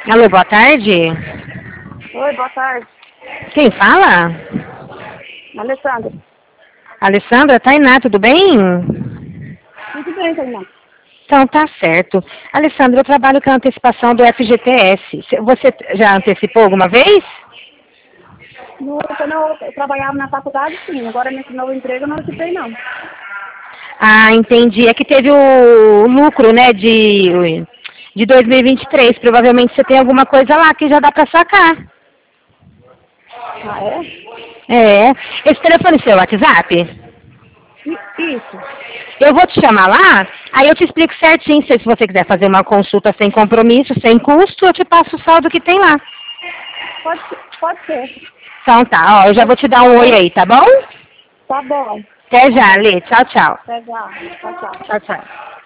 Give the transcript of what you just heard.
Alô, boa tarde. Oi, boa tarde. Quem fala? Alessandra. Alessandra, Tainá, tudo bem? Tudo bem, Tainá? Então tá certo. Alessandra, eu trabalho com a antecipação do FGTS. Você já antecipou alguma vez? Quando eu trabalhava na faculdade, sim. Agora, nesse novo emprego, eu não ocupei, não. Ah, entendi. É que teve o lucro, né, de 2023. Provavelmente você tem alguma coisa lá que já dá para sacar. Ah, é? É. Esse telefone é seu WhatsApp? Isso. Eu vou te chamar lá, aí eu te explico certinho. Se você quiser fazer uma consulta sem compromisso, sem custo, eu te passo o saldo que tem lá. Pode ser. Então tá, ó, eu já vou te dar um oi aí, tá bom? Tá bom. Até já, Lê. Tchau, tchau. Até já. Tchau, tchau. Tchau, tchau.